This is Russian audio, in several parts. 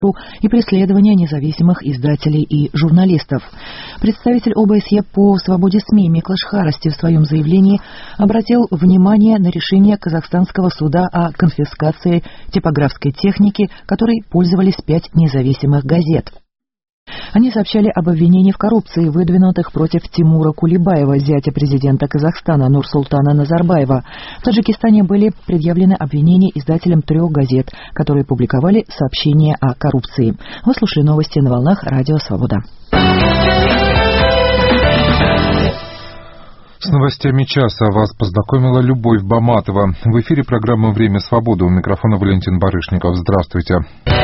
и преследования независимых издателей и журналистов. Представитель ОБСЕ по свободе СМИ Миклаш Харасти в своем заявлении обратил внимание на решение казахстанского суда о конфискации типографской техники, которой пользовались 5 независимых газет. Они сообщали об обвинении в коррупции, выдвинутых против Тимура Кулибаева, зятя президента Казахстана Нурсултана Назарбаева. В Таджикистане были предъявлены обвинения издателям 3 газет, которые публиковали сообщения о коррупции. Вы слушали новости на волнах Радио Свобода. С новостями часа вас познакомила Любовь Баматова. В эфире программа «Время свободы». У микрофона Валентин Барышников. Здравствуйте.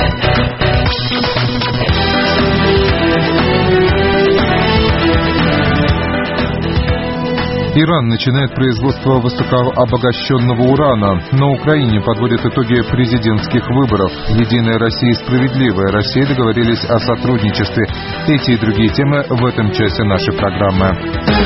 Иран начинает производство высокообогащенного урана. На Украине подводят итоги президентских выборов. Единая Россия и Справедливая Россия договорились о сотрудничестве. Эти и другие темы в этом часе нашей программы.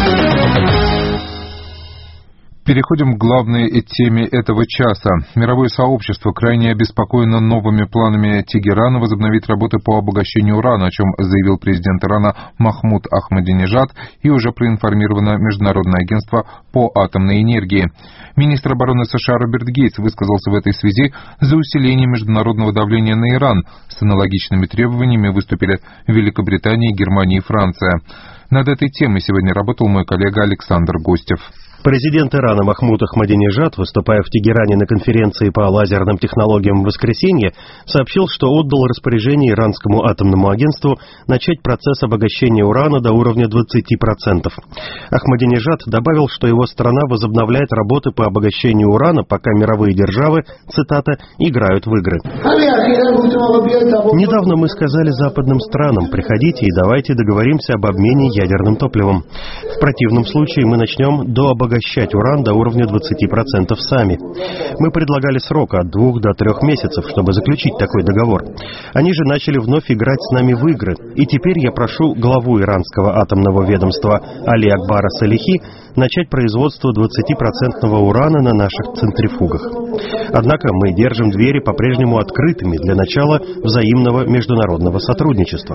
Переходим к главной теме этого часа. Мировое сообщество крайне обеспокоено новыми планами Тегерана возобновить работы по обогащению урана, о чем заявил президент Ирана Махмуд Ахмадинежад, и уже проинформировано Международное агентство по атомной энергии. Министр обороны США Роберт Гейтс высказался в этой связи за усиление международного давления на Иран. С аналогичными требованиями выступили Великобритания, Германия и Франция. Над этой темой сегодня работал мой коллега Александр Гостев. Президент Ирана Махмуд Ахмадинежад, выступая в Тегеране на конференции по лазерным технологиям в воскресенье, сообщил, что отдал распоряжение иранскому атомному агентству начать процесс обогащения урана до уровня 20%. Ахмадинежад добавил, что его страна возобновляет работы по обогащению урана, пока мировые державы, цитата, «играют в игры». Недавно мы сказали западным странам: приходите и давайте договоримся об обмене ядерным топливом. В противном случае мы начнем обогащать уран до уровня 20% сами. Мы предлагали срок от 2 до 3 месяцев, чтобы заключить такой договор. Они же начали вновь играть с нами в игры. И теперь я прошу главу иранского атомного ведомства Али Акбара Салихи начать производство 20% урана на наших центрифугах. Однако мы держим двери по-прежнему открытыми для начала взаимного международного сотрудничества.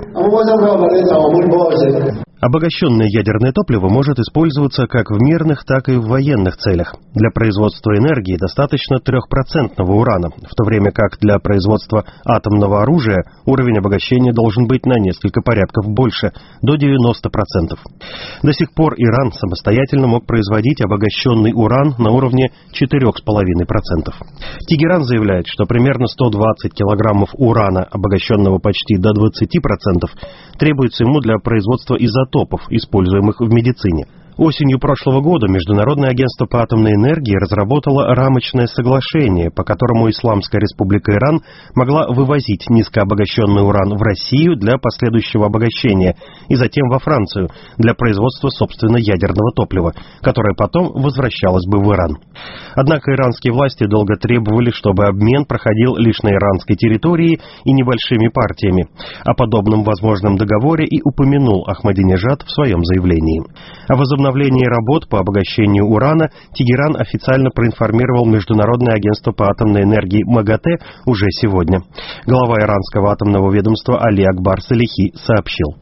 Обогащенное ядерное топливо может использоваться как в мирных, так и в военных целях. Для производства энергии достаточно 3% урана, в то время как для производства атомного оружия уровень обогащения должен быть на несколько порядков больше, до 90%. До сих пор Иран самостоятельно мог производить обогащенный уран на уровне 4,5%. Тегеран заявляет, что примерно 120 килограммов урана, обогащенного почти до 20%, требуется ему для производства изотопов, используемых в медицине. Осенью прошлого года Международное агентство по атомной энергии разработало рамочное соглашение, по которому Исламская Республика Иран могла вывозить низкообогащенный уран в Россию для последующего обогащения и затем во Францию для производства собственно ядерного топлива, которое потом возвращалось бы в Иран. Однако иранские власти долго требовали, чтобы обмен проходил лишь на иранской территории и небольшими партиями. О подобном возможном договоре и упомянул Ахмадинежад в своем заявлении. О возобновлении работ по обогащению урана Тегеран официально проинформировал Международное агентство по атомной энергии МАГАТЭ уже сегодня. Глава иранского атомного ведомства Али Акбар Салихи сообщил: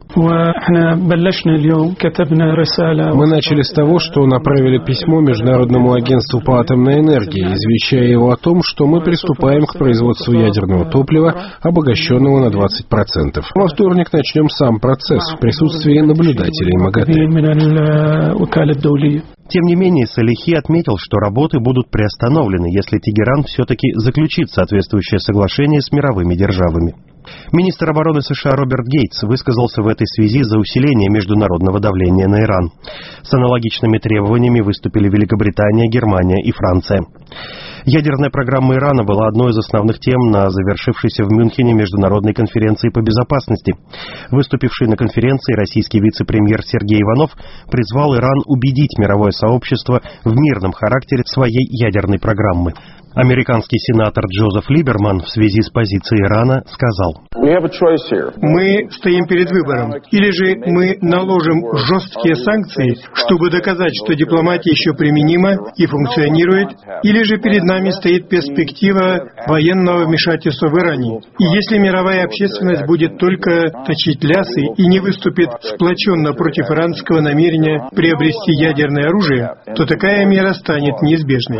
Мы начали с того, что направили письмо Международному агентству по атомной энергии, извещая его о том, что мы приступаем к производству ядерного топлива, обогащенного на 20%. Во вторник начнем сам процесс в присутствии наблюдателей МАГАТЭ. Тем не менее, Салихи отметил, что работы будут приостановлены, если Тегеран все-таки заключит соответствующее соглашение с мировыми державами. Министр обороны США Роберт Гейтс высказался в этой связи за усиление международного давления на Иран. С аналогичными требованиями выступили Великобритания, Германия и Франция. Ядерная программа Ирана была одной из основных тем на завершившейся в Мюнхене международной конференции по безопасности. Выступивший на конференции российский вице-премьер Сергей Иванов призвал Иран убедить мировое сообщество в мирном характере своей ядерной программы. Американский сенатор Джозеф Либерман в связи с позицией Ирана сказал: «Мы стоим перед выбором. Или же мы наложим жесткие санкции, чтобы доказать, что дипломатия еще применима и функционирует, или же перед нами стоит перспектива военного вмешательства в Иране. И если мировая общественность будет только точить лясы и не выступит сплоченно против иранского намерения приобрести ядерное оружие, то такая мера станет неизбежной».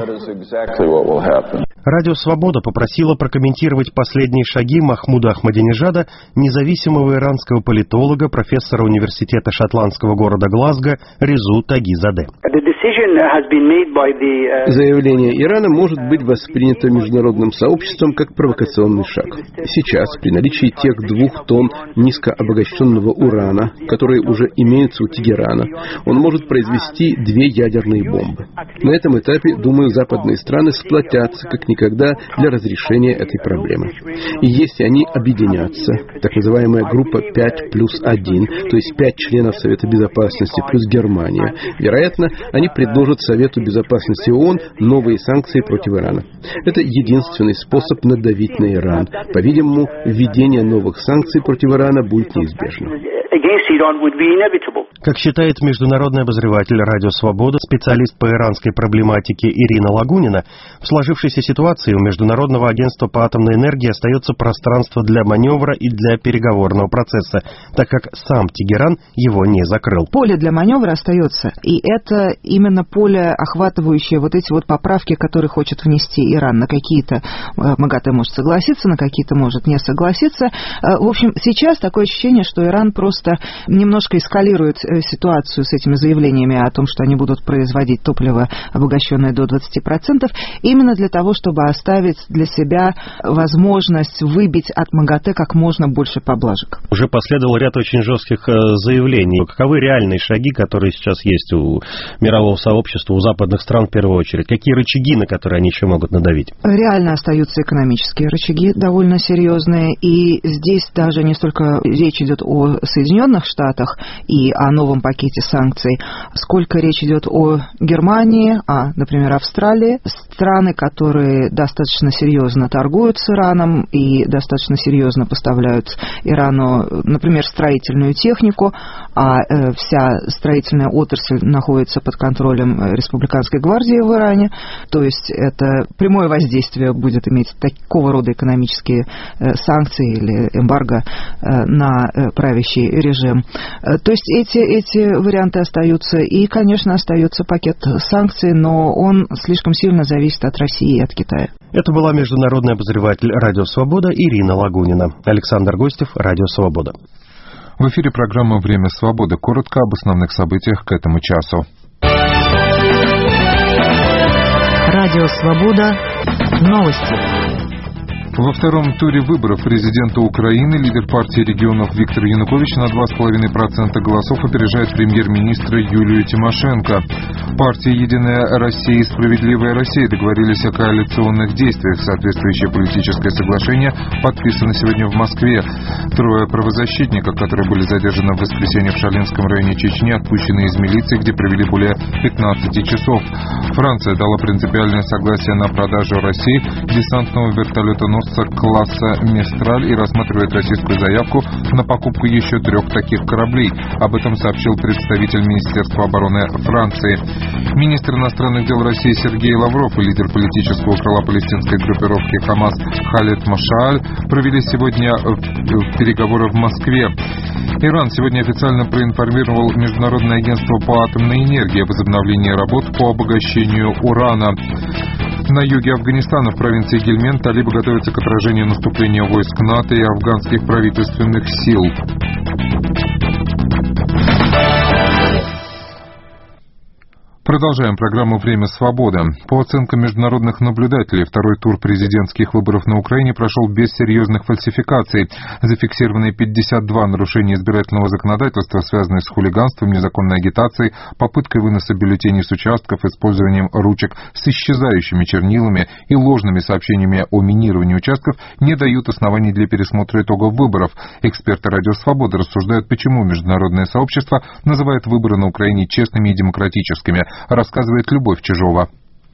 Радио «Свобода» попросила прокомментировать последние шаги Махмуда Ахмадинежада, независимого иранского политолога, профессора университета шотландского города Глазго Резу Тагизаде. Заявление Ирана может быть воспринято международным сообществом как провокационный шаг. Сейчас, при наличии тех 2 тонн низкообогащенного урана, которые уже имеются у Тегерана, он может произвести 2 ядерные бомбы. На этом этапе, думаю, западные страны сплотятся как никогда для разрешения этой проблемы. И если они объединятся, так называемая группа 5+1, то есть 5 членов Совета Безопасности плюс Германия, вероятно, они предложат Совету Безопасности ООН новые санкции против Ирана. Это единственный способ надавить на Иран. По-видимому, введение новых санкций против Ирана будет неизбежно. Как считает международный обозреватель «Радио Свобода», специалист по иранской проблематике Ирина Лагунина, в сложившейся ситуации у Международного агентства по атомной энергии остается пространство для маневра и для переговорного процесса, так как сам Тегеран его не закрыл. Поле для маневра остается, и это именно поле, охватывающее вот эти вот поправки, которые хочет внести Иран. На какие-то МАГАТЭ может согласиться, на какие-то может не согласиться. В общем, сейчас такое ощущение, что Иран просто немножко эскалирует ситуацию с этими заявлениями о том, что они будут производить топливо, обогащенное до 20%, именно для того, чтобы оставить для себя возможность выбить от МАГАТЭ как можно больше поблажек. Уже последовал ряд очень жестких заявлений. Каковы реальные шаги, которые сейчас есть у мирового сообщества, у западных стран в первую очередь? Какие рычаги, на которые они еще могут надавить? Реально остаются экономические рычаги, довольно серьезные, и здесь даже не столько речь идет о Соединенных Штатах и о новом пакете санкций, сколько речь идет о Германии, например, Австралии, страны, которые достаточно серьезно торгуют с Ираном и достаточно серьезно поставляют Ирану, например, строительную технику, а вся строительная отрасль находится под контролем Республиканской гвардии в Иране, то есть это прямое воздействие будет иметь такого рода экономические санкции или эмбарго на правящий режим. То есть эти варианты остаются, и, конечно, остается пакет санкций, но он слишком сильно зависит от России и от Китая. Это была международный обозреватель «Радио Свобода» Ирина Лагунина. Александр Гостев, «Радио Свобода». В эфире программа «Время свободы». Коротко об основных событиях к этому часу. Радио Свобода. Новости. Во втором туре выборов президента Украины лидер партии регионов Виктор Янукович на 2,5% голосов опережает премьер-министра Юлию Тимошенко. Партии «Единая Россия» и «Справедливая Россия» договорились о коалиционных действиях. Соответствующее политическое соглашение подписано сегодня в Москве. 3 правозащитников, которые были задержаны в воскресенье в Шалинском районе Чечни, отпущены из милиции, где провели более 15 часов. Франция дала принципиальное согласие на продажу России десантного вертолета-носца класса «Мистраль» и рассматривает российскую заявку на покупку еще 3 таких кораблей. Об этом сообщил представитель Министерства обороны Франции. Министр иностранных дел России Сергей Лавров и лидер политического крыла палестинской группировки «Хамас» Халед Машааль провели сегодня переговоры в Москве. Иран сегодня официально проинформировал Международное агентство по атомной энергии о возобновлении работ по обогащению урана. На юге Афганистана, в провинции Гельманд, талибы готовятся к отражению наступления войск НАТО и афганских правительственных сил. Продолжаем программу «Время свободы». По оценкам международных наблюдателей, второй тур президентских выборов на Украине прошел без серьезных фальсификаций. Зафиксированы 52 нарушения избирательного законодательства, связанные с хулиганством, незаконной агитацией, попыткой выноса бюллетеней с участков, использованием ручек с исчезающими чернилами и ложными сообщениями о минировании участков не дают оснований для пересмотра итогов выборов. Эксперты «Радио Свобода» рассуждают, почему международное сообщество называет выборы на Украине честными и демократическими. Рассказывает Любовь Чижова.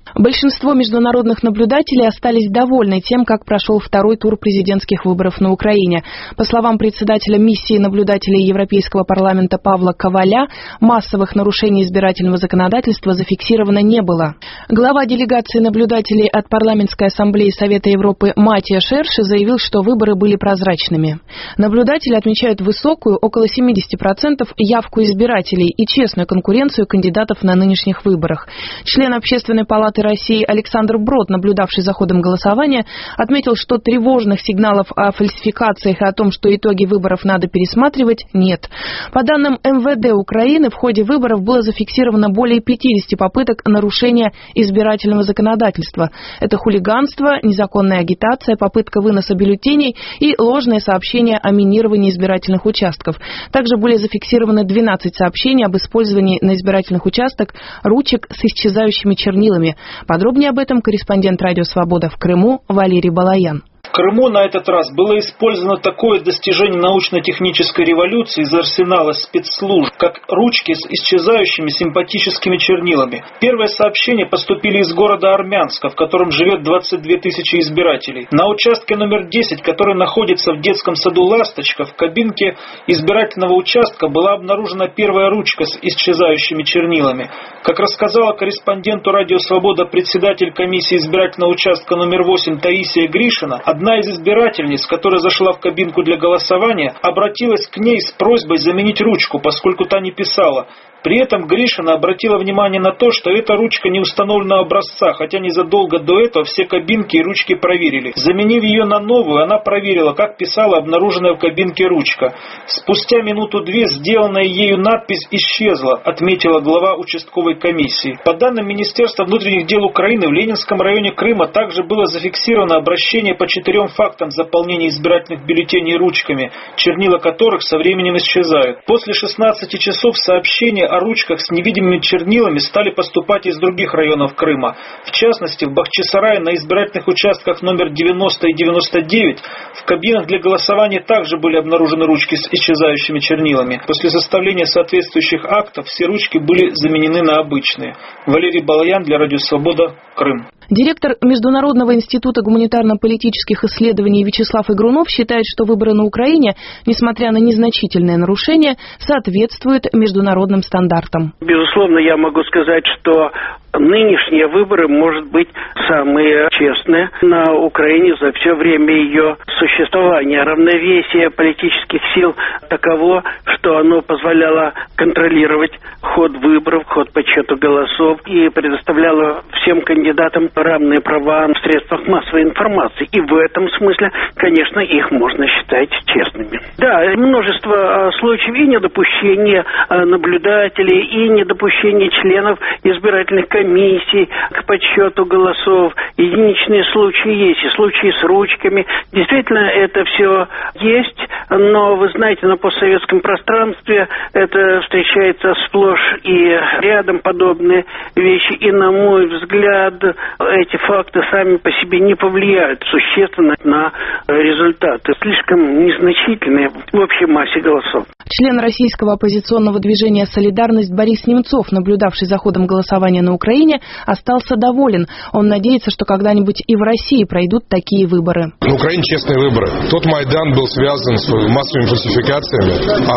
Большинство международных наблюдателей остались довольны тем, как прошел второй тур президентских выборов на Украине. По словам председателя миссии наблюдателей Европейского парламента Павла Коваля, массовых нарушений избирательного законодательства зафиксировано не было. Глава делегации наблюдателей от Парламентской ассамблеи Совета Европы Матия Шерши заявил, что выборы были прозрачными. Наблюдатели отмечают высокую, около 70%, явку избирателей и честную конкуренцию кандидатов на нынешних выборах. Член Общественной палаты России Александр Брод, наблюдавший за ходом голосования, отметил, что тревожных сигналов о фальсификациях и о том, что итоги выборов надо пересматривать, нет. По данным МВД Украины, в ходе выборов было зафиксировано более 50 попыток нарушения избирательного законодательства. Это хулиганство, незаконная агитация, попытка выноса бюллетеней и ложное сообщение о минировании избирательных участков. Также были зафиксированы 12 сообщений об использовании на избирательных участках ручек с исчезающими чернилами. Подробнее об этом корреспондент «Радио Свобода» в Крыму Валерий Балаян. В Крыму на этот раз было использовано такое достижение научно-технической революции из арсенала спецслужб, как ручки с исчезающими симпатическими чернилами. Первые сообщения поступили из города Армянска, в котором живет 22 тысячи избирателей. На участке номер 10, который находится в детском саду «Ласточка», в кабинке избирательного участка была обнаружена первая ручка с исчезающими чернилами. Как рассказала корреспонденту «Радио Свобода» председатель комиссии избирательного участка номер 8 Таисия Гришина, одна из избирательниц, которая зашла в кабинку для голосования, обратилась к ней с просьбой заменить ручку, поскольку та не писала. При этом Гришина обратила внимание на то, что эта ручка не установленного образца, хотя незадолго до этого все кабинки и ручки проверили. Заменив ее на новую, она проверила, как писала обнаруженная в кабинке ручка. Спустя минуту-две сделанная ею надпись исчезла, отметила глава участковой комиссии. По данным Министерства внутренних дел Украины, в Ленинском районе Крыма также было зафиксировано обращение по 4 фактам заполнения избирательных бюллетеней ручками, чернила которых со временем исчезают. После 16 часов сообщения о ручках с невидимыми чернилами стали поступать из других районов Крыма. В частности, в Бахчисарае на избирательных участках номер 90 и 99 в кабинах для голосования также были обнаружены ручки с исчезающими чернилами. После составления соответствующих актов все ручки были заменены на обычные. Валерий Балаян для Радио Свобода, Крым. Директор Международного института гуманитарно-политических исследований Вячеслав Игрунов считает, что выборы на Украине, несмотря на незначительные нарушения, соответствуют международным стандартам. Безусловно, я могу сказать, что нынешние выборы, может быть, самые честные на Украине за все время ее существования. Равновесие политических сил таково, что оно позволяло контролировать ход выборов, ход подсчета голосов и предоставляло всем кандидатам равные права в средствах массовой информации. И в этом смысле, конечно, их можно считать честными. Да, множество случаев и недопущения наблюдателей, и недопущения членов избирательных комиссий к подсчету голосов. Единичные случаи есть, и случаи с ручками. Действительно, это все есть, но, вы знаете, на постсоветском пространстве это встречается сплошь и рядом подобные вещи. И, на мой взгляд, эти факты сами по себе не повлияют существенно на результаты. Слишком незначительные в общей массе голосов. Член российского оппозиционного движения «Солидарность» Борис Немцов, наблюдавший за ходом голосования на Украине, остался доволен. Он надеется, что когда-нибудь и в России пройдут такие выборы. На Украине честные выборы. Тот Майдан был связан с массовыми фальсификациями,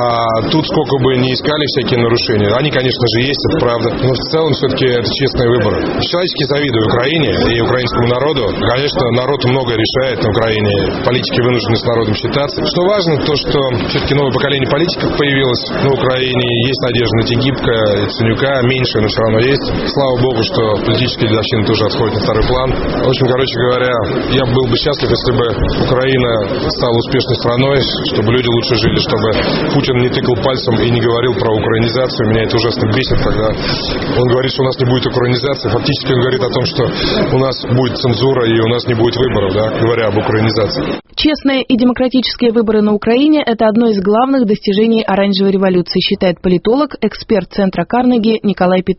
а тут сколько бы ни искали всякие нарушения, они, конечно же, есть, это правда. Но в целом все-таки это честные выборы. Человечески завидую Украине и украинскому народу. Конечно, народ многое решает на Украине. Политики вынуждены с народом считаться. Что важно, то, что все-таки новое поколение политиков появилось на Украине. Есть надежда на Тегибко, Ценюка, меньше, но все равно есть. Слава богу, что политическая дедовщина тоже отходит на второй план. В общем, короче говоря, я был бы счастлив, если бы Украина стала успешной страной, чтобы люди лучше жили, чтобы Путин не тыкал пальцем и не говорил про украинизацию. Меня это ужасно бесит, когда он говорит, что у нас не будет украинизации. Фактически он говорит о том, что у нас будет цензура и у нас не будет выборов, да, говоря об украинизации. Честные и демократические выборы на Украине – это одно из главных достижений оранжевой революции, считает политолог, эксперт Центра Карнеги Николай Петров.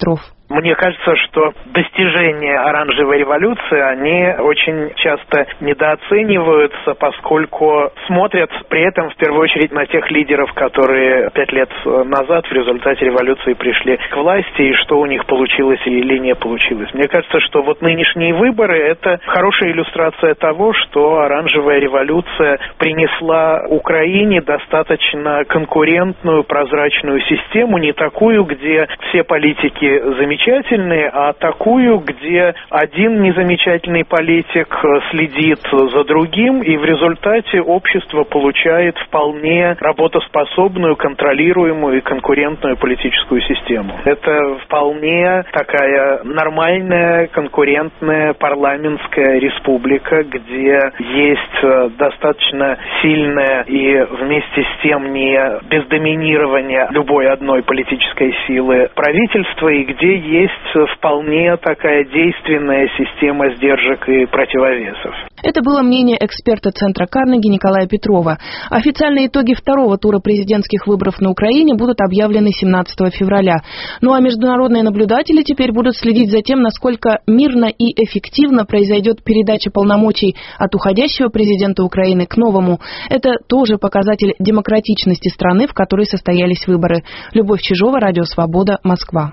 Мне кажется, что достижения оранжевой революции, они очень часто недооцениваются, поскольку смотрят при этом в первую очередь на тех лидеров, которые 5 лет назад в результате революции пришли к власти, и что у них получилось или не получилось. Мне кажется, что вот нынешние выборы – это хорошая иллюстрация того, что оранжевая революция принесла Украине достаточно конкурентную, прозрачную систему, не такую, где все политики замечательные, а такую, где один незамечательный политик следит за другим, и в результате общество получает вполне работоспособную, контролируемую и конкурентную политическую систему. Это вполне такая нормальная, конкурентная парламентская республика, где есть достаточно сильное и вместе с тем не без доминирования любой одной политической силы правительства, и где есть вполне такая действенная система сдержек и противовесов. Это было мнение эксперта Центра Карнеги Николая Петрова. Официальные итоги второго тура президентских выборов на Украине будут объявлены 17 февраля. Ну а международные наблюдатели теперь будут следить за тем, насколько мирно и эффективно произойдет передача полномочий от уходящего президента Украины к новому. Это тоже показатель демократичности страны, в которой состоялись выборы. Любовь Чижова, Радио Свобода, Москва.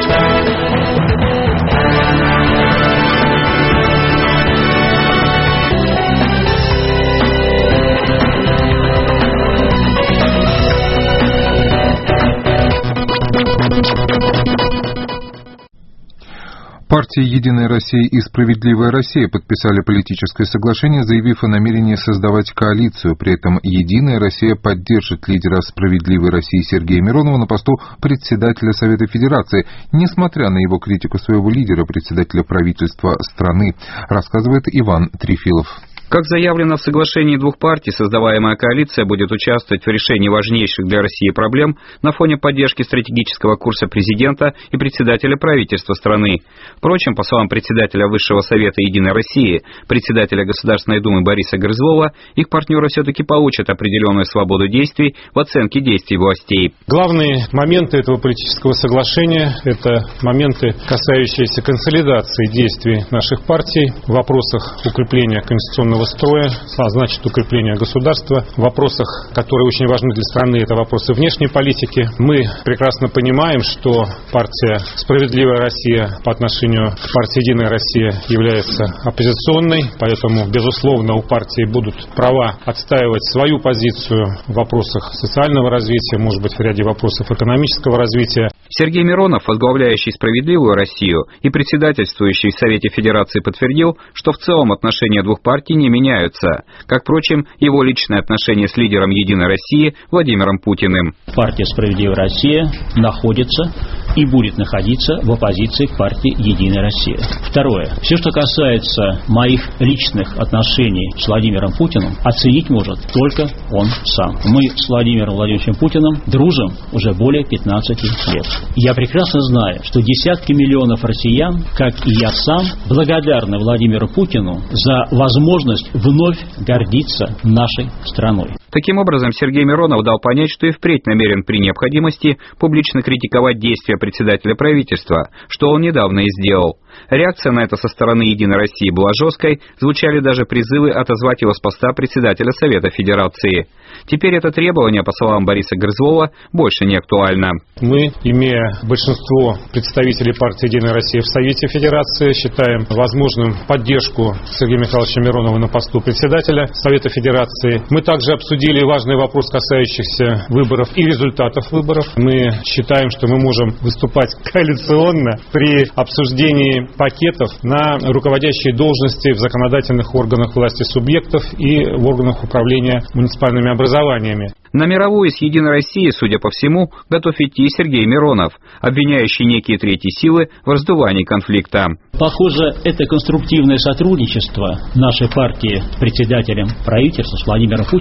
Партии «Единая Россия» и «Справедливая Россия» подписали политическое соглашение, заявив о намерении создавать коалицию. При этом «Единая Россия» поддержит лидера «Справедливой России» Сергея Миронова на посту председателя Совета Федерации, несмотря на его критику своего лидера, председателя правительства страны, рассказывает Иван Трефилов. Как заявлено в соглашении двух партий, создаваемая коалиция будет участвовать в решении важнейших для России проблем на фоне поддержки стратегического курса президента и председателя правительства страны. Впрочем, по словам председателя Высшего Совета «Единой России», председателя Государственной Думы Бориса Грызлова, их партнеры все-таки получат определенную свободу действий в оценке действий властей. Главные моменты этого политического соглашения – это моменты, касающиеся консолидации действий наших партий в вопросах укрепления конституционного строя, а значит укрепления государства. В вопросах, которые очень важны для страны, это вопросы внешней политики. Мы прекрасно понимаем, что партия «Справедливая Россия» по отношению к партии «Единая Россия» является оппозиционной, поэтому, безусловно, у партии будут права отстаивать свою позицию в вопросах социального развития, может быть, в ряде вопросов экономического развития. Сергей Миронов, возглавляющий «Справедливую Россию» и председательствующий в Совете Федерации, подтвердил, что в целом отношения двух партий не меняются. Как, впрочем, его личные отношения с лидером «Единой России» Владимиром Путиным. Партия «Справедливая Россия» находится и будет находиться в оппозиции к партии «Единая Россия». Второе. Все, что касается моих личных отношений с Владимиром Путиным, оценить может только он сам. Мы с Владимиром Владимировичем Путиным дружим уже более 15 лет. Я прекрасно знаю, что десятки миллионов россиян, как и я сам, благодарны Владимиру Путину за возможность вновь гордиться нашей страной. Таким образом, Сергей Миронов дал понять, что и впредь намерен при необходимости публично критиковать действия председателя правительства, что он недавно и сделал. Реакция на это со стороны «Единой России» была жесткой, звучали даже призывы отозвать его с поста председателя Совета Федерации. Теперь это требование, по словам Бориса Грызлова, больше не актуально. Мы, имея большинство представителей партии «Единая Россия» в Совете Федерации, считаем возможным поддержку Сергея Михайловича Миронова на посту председателя Совета Федерации. Мы также обсудили важный вопрос, касающийся выборов и результатов выборов. Мы считаем, что мы можем выступать коалиционно при обсуждении пакетов на руководящие должности в законодательных органах власти субъектов и в органах управления муниципальными образованиями. На мировую с «Единой Россией», судя по всему, готов идти Сергей Миронов, обвиняющий некие третьи силы в раздувании конфликта. Похоже, это конструктивное сотрудничество нашей партии с председателем правительства, с Владимиром Путиным, ко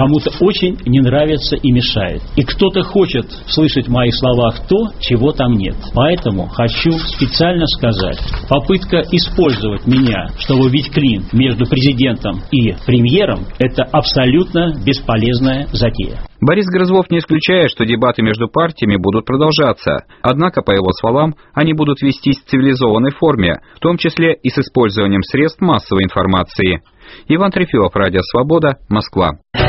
кому-то очень не нравится и мешает. И кто-то хочет слышать в моих словах то, чего там нет. Поэтому хочу специально сказать, попытка использовать меня, чтобы бить клин между президентом и премьером, это абсолютно бесполезная затея. Борис Грызлов не исключает, что дебаты между партиями будут продолжаться. Однако, по его словам, они будут вестись в цивилизованной форме, в том числе и с использованием средств массовой информации. Иван Трефилов, Радио Свобода, Москва.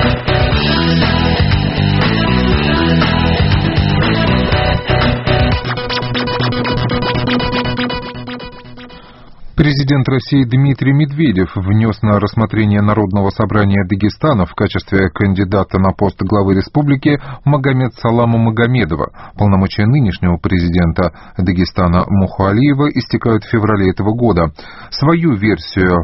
Президент России Дмитрий Медведев внес на рассмотрение Народного собрания Дагестана в качестве кандидата на пост главы республики Магомед-Салама Магомедова. Полномочия нынешнего президента Дагестана Муху Алиева истекают в феврале этого года. Свою версию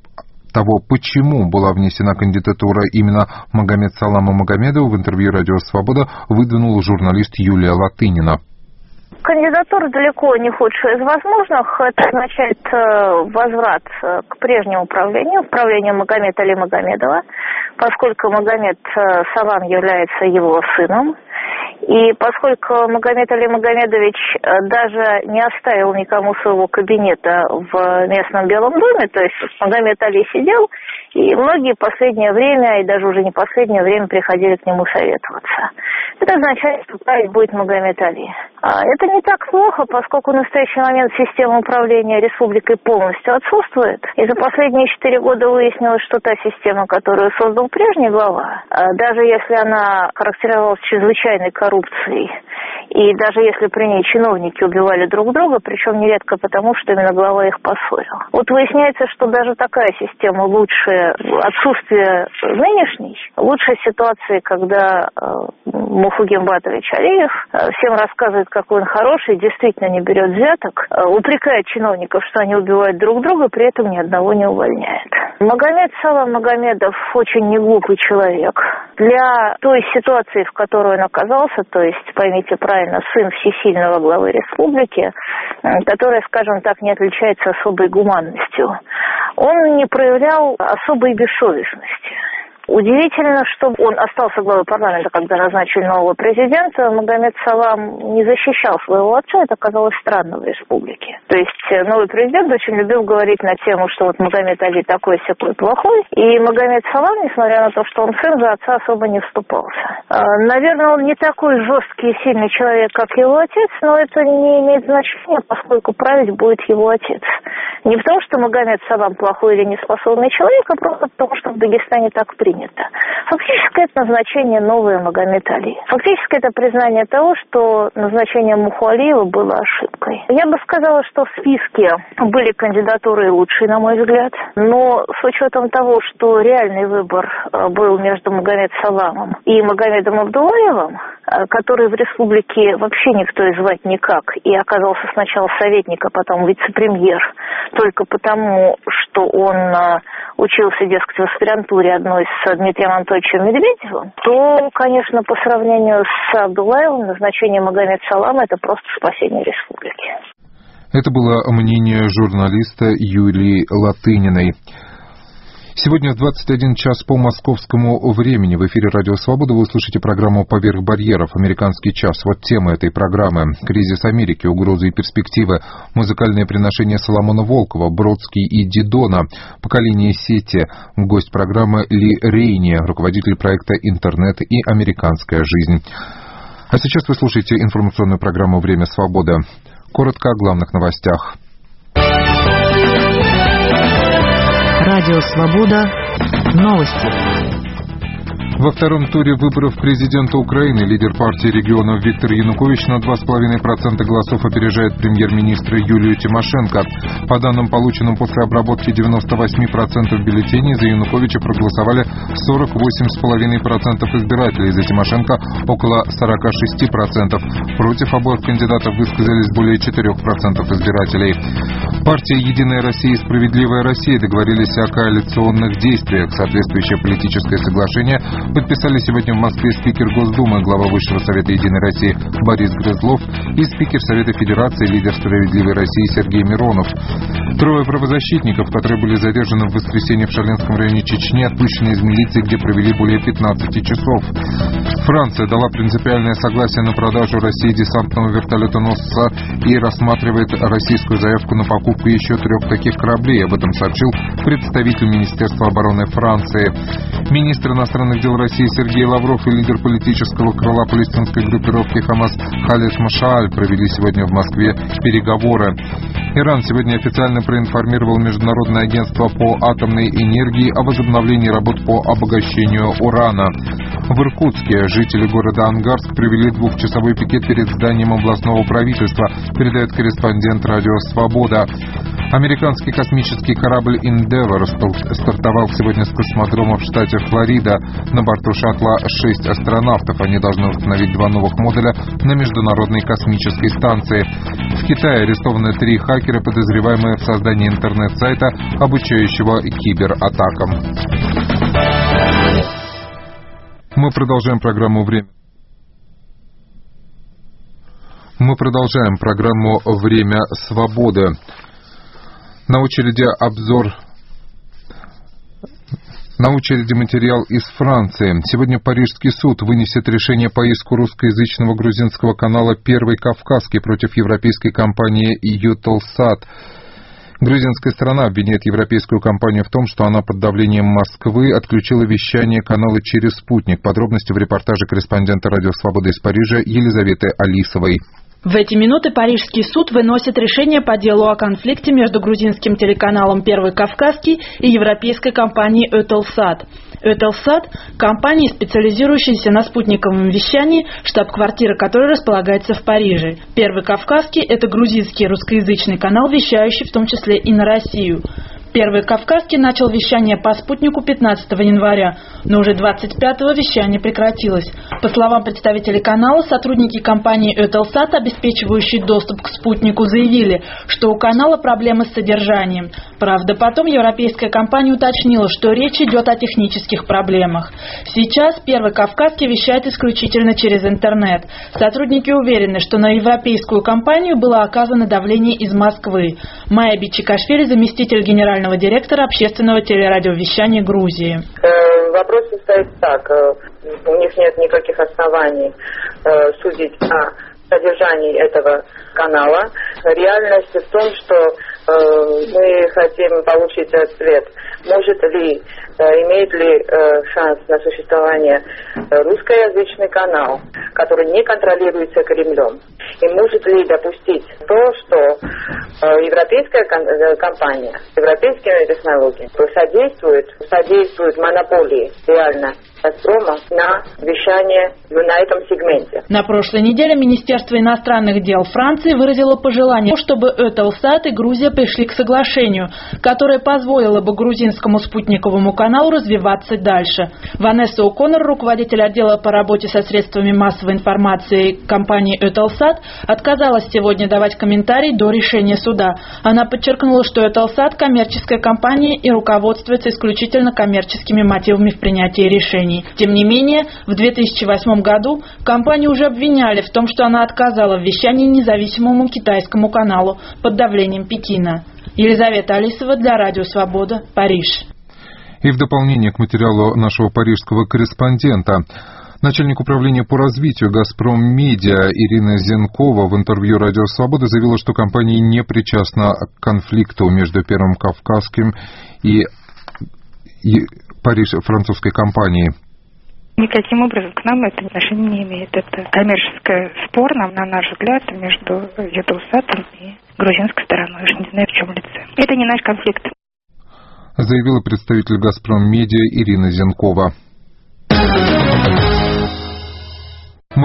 того, почему была внесена кандидатура именно Магомед-Салама Магомедова, в интервью «Радио Свобода» выдвинул журналист Юлия Латынина. Кандидатура далеко не худшая из возможных. Это означает возврат к прежнему правлению Магомеда Али Магомедова, поскольку Магомед Салам является его сыном. И поскольку Магомед Али Магомедович даже не оставил никому своего кабинета в местном Белом доме, то есть Магомед Али сидел, и многие последнее время, и даже уже не последнее время, приходили к нему советоваться. Это означает, что править будет Магомед Али. Это не так плохо, поскольку в настоящий момент система управления республикой полностью отсутствует. И за последние 4 года выяснилось, что та система, которую создал прежний глава, даже если она характеризовалась чрезвычайной коррупцией, и даже если при ней чиновники убивали друг друга, причем нередко потому, что именно глава их поссорил. Вот выясняется, что даже такая система лучше отсутствия нынешней, лучше ситуации, когда Муху Гембатович Алиев всем рассказывает, какой он хороший, действительно не берет взяток, упрекает чиновников, что они убивают друг друга, при этом ни одного не увольняет. Магомед Салам Магомедов очень неглупый человек. Для той ситуации, в которой он оказался, то есть, поймите правильно, сын всесильного главы республики, которая, скажем так, не отличается особой гуманностью, он не проявлял особой бессовестности. Удивительно, что он остался главой парламента, когда назначили нового президента. Магомед Салам не защищал своего отца, это казалось странно в республике. То есть новый президент очень любил говорить на тему, что вот Магомед Али такой-сякой плохой, и Магомед Салам, несмотря на то, что он сын, за отца особо не вступался. Наверное, он не такой жесткий и сильный человек, как его отец, но это не имеет значения, поскольку править будет его отец. Не потому, что Магомед Салам плохой или неспособный человек, а просто потому, что в Дагестане так принято. Фактически это назначение новое Магомед Али. Фактически это признание того, что назначение Муху Алиева было ошибкой. Я бы сказала, что в списке были кандидатуры лучшие, на мой взгляд, но с учетом того, что реальный выбор был между Магомед Саламом и Магомедом Абдуллаевым, который в республике вообще никто и звать никак, и оказался сначала советник, а потом вице-премьер, только потому, что он учился, дескать, в аспирантуре одной с Дмитрием Анатольевичем Медведевым, то, конечно, по сравнению с Абдуллаевым, назначение Магомед Салама – это просто спасение республики. Это было мнение журналиста Юлии Латыниной. Сегодня в 21 час по московскому времени в эфире «Радио Свобода» вы услышите программу «Поверх барьеров. Американский час». Вот тема этой программы. Кризис Америки, угрозы и перспективы. Музыкальные приношения Соломона Волкова, Бродский и Дидона. Поколение сети. Гость программы Ли Рейни, руководитель проекта «Интернет и американская жизнь». А сейчас вы слушаете информационную программу «Время свободы». Коротко о главных новостях. Радио «Свобода». Новости. Во втором туре выборов президента Украины лидер партии регионов Виктор Янукович на 2,5% голосов опережает премьер-министра Юлию Тимошенко. По данным, полученным после обработки 98% бюллетеней, за Януковича проголосовали 48,5% избирателей, за Тимошенко около 46%. Против обоих кандидатов высказались более 4% избирателей. Партия «Единая Россия» и «Справедливая Россия» договорились о коалиционных действиях. Соответствующее политическое соглашение подписали сегодня в Москве спикер Госдумы, глава Высшего Совета Единой России Борис Грызлов и спикер Совета Федерации, лидер Справедливой России Сергей Миронов. Трое правозащитников, которые были задержаны в воскресенье в Шаленском районе Чечни, отпущены из милиции, где провели более 15 часов. Франция дала принципиальное согласие на продажу России десантного вертолетоносца и рассматривает российскую заявку на покупку еще 3 таких кораблей. Об этом сообщил представитель Министерства обороны Франции. Министр иностранных дел России Сергей Лавров и лидер политического крыла палестинской группировки «Хамас» Халед Машааль провели сегодня в Москве переговоры. Иран сегодня официально проинформировал Международное агентство по атомной энергии о возобновлении работ по обогащению урана. В Иркутске жители города Ангарск провели 2-часовой пикет перед зданием областного правительства, передает корреспондент «Радио Свобода». Американский космический корабль «Эндевор» стартовал сегодня с космодрома в штате Флорида. На борту шаттла 6 астронавтов. Они должны установить 2 новых модуля на Международной космической станции. В Китае арестованы 3 хакера, подозреваемые в создании интернет-сайта, обучающего кибератакам. Мы продолжаем программу «Время свободы». На очереди материал из Франции. Сегодня Парижский суд вынесет решение по иску русскоязычного грузинского канала «Первый Кавказский» против европейской компании «Eutelsat». Грузинская сторона обвиняет европейскую компанию в том, что она под давлением Москвы отключила вещание канала через спутник. Подробности в репортаже корреспондента «Радио Свобода» из Парижа Елизаветы Алисовой. В эти минуты Парижский суд выносит решение по делу о конфликте между грузинским телеканалом «Первый Кавказский» и европейской компанией Eutelsat. Eutelsat – компания, специализирующаяся на спутниковом вещании, штаб-квартира которой располагается в Париже. «Первый Кавказский» – это грузинский русскоязычный канал, вещающий в том числе и на Россию. «Первый Кавказский» начал вещание по спутнику 15 января, но уже 25-го вещание прекратилось. По словам представителей канала, сотрудники компании Eutelsat, обеспечивающие доступ к спутнику, заявили, что у канала проблемы с содержанием. Правда, потом европейская компания уточнила, что речь идет о технических проблемах. Сейчас «Первый Кавказский» вещает исключительно через интернет. Сотрудники уверены, что на европейскую компанию было оказано давление из Москвы. Майя Бичикашвили, заместитель генерального директора общественного телерадиовещания Грузии. Вопрос состоит так. У них нет никаких оснований судить о содержании этого канала. Реальность в том, что мы хотим получить ответ, имеет ли шанс на существование русскоязычный канал, который не контролируется Кремлем. И может ли допустить то, что европейская компания с европейскими технологиями содействует монополии реально «Газпрома» на вещание на этом сегменте. На прошлой неделе Министерство иностранных дел Франции выразило пожелание, чтобы Eutelsat и Грузия пришли к соглашению, которое позволило бы грузинскому спутниковому каналу развиваться дальше. Ванесса О'Коннор, руководитель отдела по работе со средствами массовой информации компании Eutelsat, отказалась сегодня давать комментарий до решения суда. Она подчеркнула, что Eutelsat – коммерческая компания и руководствуется исключительно коммерческими мотивами в принятии решений. Тем не менее, в 2008 году компанию уже обвиняли в том, что она отказала в вещании независимому китайскому каналу под давлением Пекина. Елизавета Алисова для Радио Свобода, Париж. И в дополнение к материалу нашего парижского корреспондента. Начальник управления по развитию «Газпром Медиа» Ирина Зенкова в интервью «Радио Свобода» заявила, что компания не причастна к конфликту между Первым Кавказским и французской компанией. Никаким образом к нам это отношения не имеет. Это коммерческое спор, на наш взгляд, между Eutelsat и грузинской стороной. Уж не знаю, в чем лице. Это не наш конфликт. Заявила представитель «Газпром Медиа» Ирина Зенкова. Мы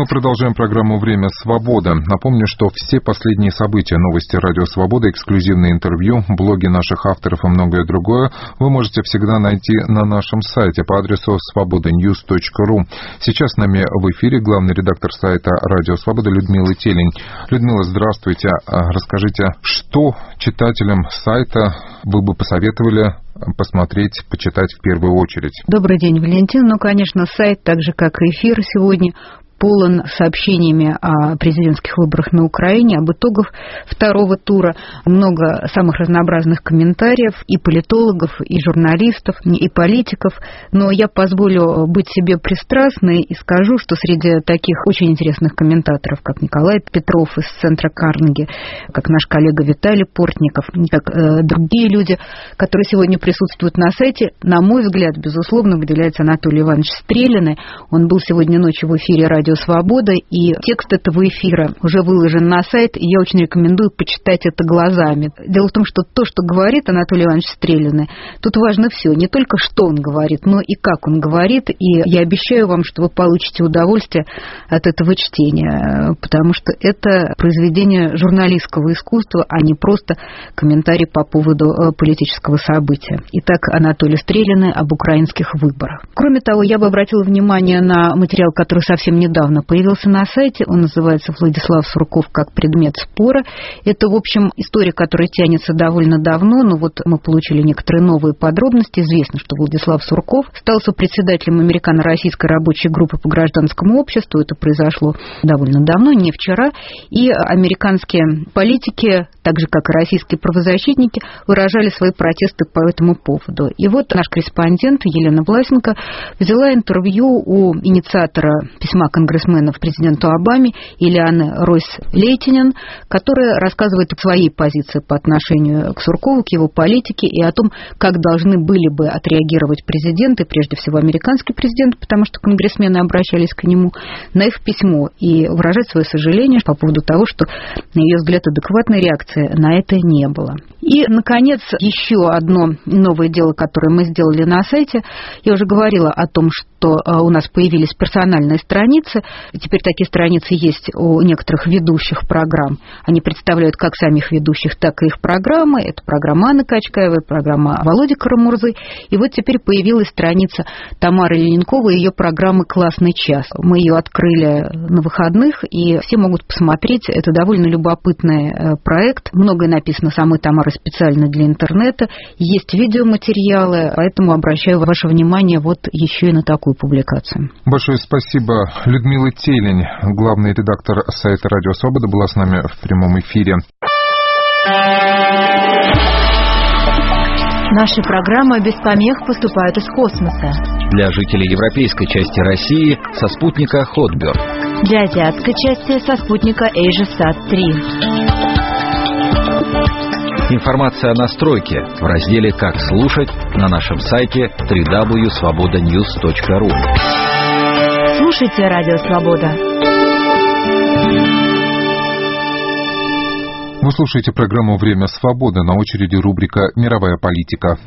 Мы продолжаем программу «Время свободы». Напомню, что все последние события, новости Радио Свобода, эксклюзивные интервью, блоги наших авторов и многое другое вы можете всегда найти на нашем сайте по адресу svobodanews.ru. Сейчас с нами в эфире главный редактор сайта Радио Свобода Людмила Телень. Людмила, здравствуйте. Расскажите, что читателям сайта вы бы посоветовали посмотреть, почитать в первую очередь? Добрый день, Валентин. Конечно, сайт, так же как и эфир сегодня, полон сообщениями о президентских выборах на Украине, об итогах второго тура. Много самых разнообразных комментариев и политологов, и журналистов, и политиков. Но я позволю быть себе пристрастной и скажу, что среди таких очень интересных комментаторов, как Николай Петров из центра Карнеги, как наш коллега Виталий Портников, как другие люди, которые сегодня присутствуют на сайте, на мой взгляд, безусловно, выделяется Анатолий Иванович Стрелиный. Он был сегодня ночью в эфире «Радио Свобода», и текст этого эфира уже выложен на сайт, и я очень рекомендую почитать это глазами. Дело в том, что то, что говорит Анатолий Иванович Стрелиный, тут важно все, не только что он говорит, но и как он говорит, и я обещаю вам, что вы получите удовольствие от этого чтения, потому что это произведение журналистского искусства, а не просто комментарий по поводу политического события. Итак, Анатолий Стрелиный об украинских выборах. Кроме того, я бы обратила внимание на материал, который совсем недавно появился на сайте. Он называется «Владислав Сурков как предмет спора». Это, в общем, история, которая тянется довольно давно, но вот мы получили некоторые новые подробности. Известно, что Владислав Сурков стал сопредседателем американо-российской рабочей группы по гражданскому обществу. Это произошло довольно давно, не вчера. И американские политики, так же, как и российские правозащитники, выражали свои протесты по этому поводу. И вот наш корреспондент Елена Власенко взяла интервью у инициатора письма конгрессменов президенту Обаме Ильяны Ройс-Лейтинен, которая рассказывает о своей позиции по отношению к Суркову, к его политике и о том, как должны были бы отреагировать президенты, прежде всего американский президент, потому что конгрессмены обращались к нему, на их письмо и выражать свое сожаление по поводу того, что, на ее взгляд, адекватной реакции на это не было. И, наконец, еще одно новое дело, которое мы сделали на сайте. Я уже говорила о том, что у нас появились персональные страницы. Теперь такие страницы есть у некоторых ведущих программ. Они представляют как самих ведущих, так и их программы. Это программа Анны Качкаевой, программа Володи Карамурзы. И вот теперь появилась страница Тамары Лененковой и ее программы «Классный час». Мы ее открыли на выходных, и все могут посмотреть. Это довольно любопытный проект. Многое написано самой Тамарой специально для интернета. Есть видеоматериалы, поэтому обращаю ваше внимание вот еще и на такую публикацию. Большое спасибо. Людмила Телень, главный редактор сайта «Радио Свобода», была с нами в прямом эфире. Наши программы без помех поступают из космоса. Для жителей европейской части России со спутника Hotbird. Для азиатской части со спутника AsiaSat-3. Информация о настройке в разделе «Как слушать» на нашем сайте www.svobodanews.ru. Слушайте Радио Свобода. Вы слушаете программу «Время свободы». На очереди рубрика «Мировая политика».